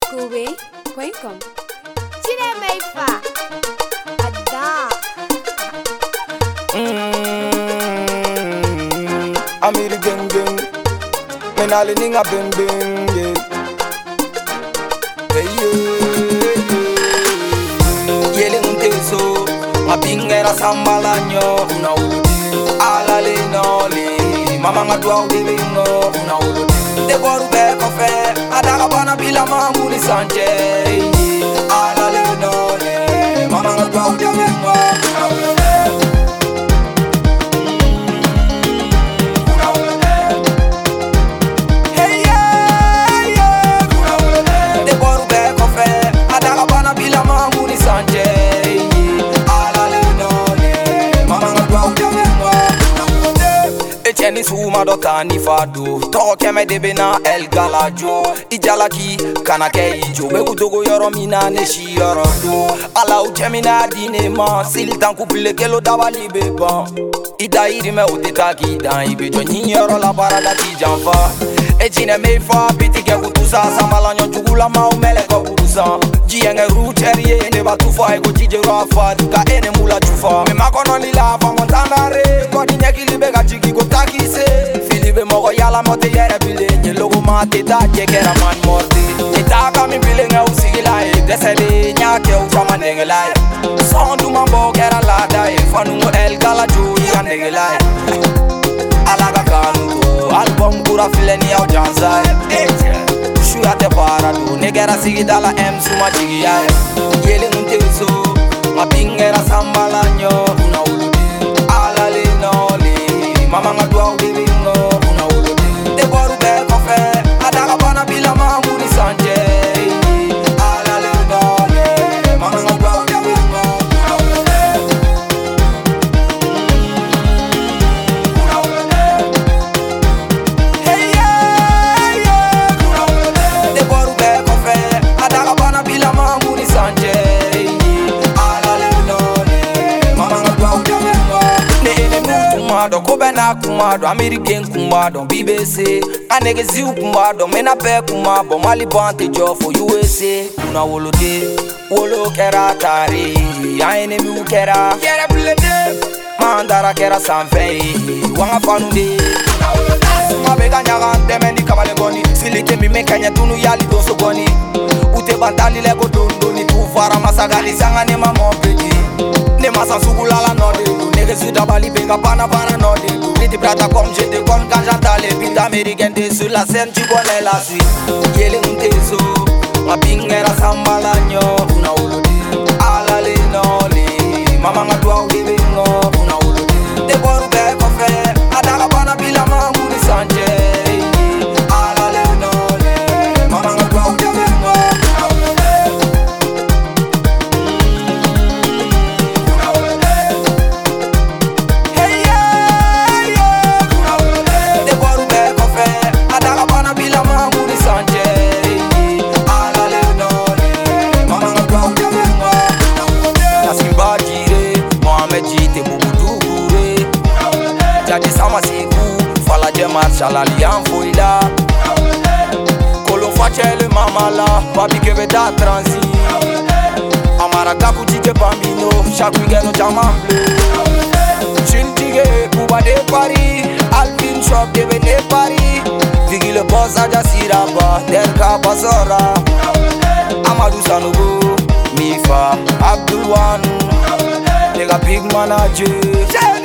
Scooby.com. Tire Meifa. Ada. Amiri geng geng, menali ninga beng beng yeah. Hey yele unteso, mapingera sambalanyo una uludi, alale noli, mama ngadwa udibe no una uludi. De boru be kofe, adaka bana bila mamuni sanje. Alale noli, mama ngadwa udibe no una uludi. Echeni suma dota ni fado toke me debe na el galajo ijalaki kana ke ijo me kutogo yoro mina ne shi yoro do ala uchemina dine ma sil tan couple kelo dabali beba ida iri me utitaki dan ibejo nyi yoro la parada ti janfa echine me fa pitike kutusa samalanyo jugula ma umele ko busa jienge ruterie ne batu fa ego jije rafa ka ene mula chufa me makono ni lava montandare ko dinye kilibe ga jigi go takise filibe mogo yala mote yere bile nye logo mate da jekera man morte itaka mi bile nga usigila e desele nyake ufama nengela sondu mambo kera lada e fanu el gala juri andengela alaga kanu album kura fileni au janza shuya te paradu negera sigidala em suma jigi ya yele ntezo mapingera sambalanyo una uludi alale noli mama ngadwa udibe no una uludi de boru be kofe adaka bana bila mamuni sanje alale noli mama ngadwa udibe no una uludi una uludi hey yeah una uludi de boru be kofe adaka bana bila mamuni sanje alale noli mama ngadwa udibe no kumado kobena kumado american kumado BBC anege ziu kumado mena pe kumado mali bante jo for USA kuna wolode wolo kera tari aine mi ukera kera blede mandara kera sanfe wanga fanude kuna wolode suma bega nyaga temendi kamale boni silike mi mekanya tunu yali doso boni ute bantali lego dondo ni tu fara masagali sanga ne mama pedi ne masa sugulala no de nege dabali benga pana no de niti prata comme je te con quand j'entends les beats américains sur la scène tu connais la suite yele untezo mapingera sambalanyo una uludi alale noli mama ngadwa udibe no una uludi de boru be kofe adaka bana bila mamuni sanje alale noli mama ngadwa udibe no una uludi Jadi sama siku fala de marcha la lian foila Kolo facele mamala papi que veda transi Amara kaku jike bambino chaque weekend jamamble Chintige kuba de Paris Alvin shop de vene Paris Vigi le boss aja siraba Derka basora Amadou Sanogo Mifa Abdul Wanu Nigga big manager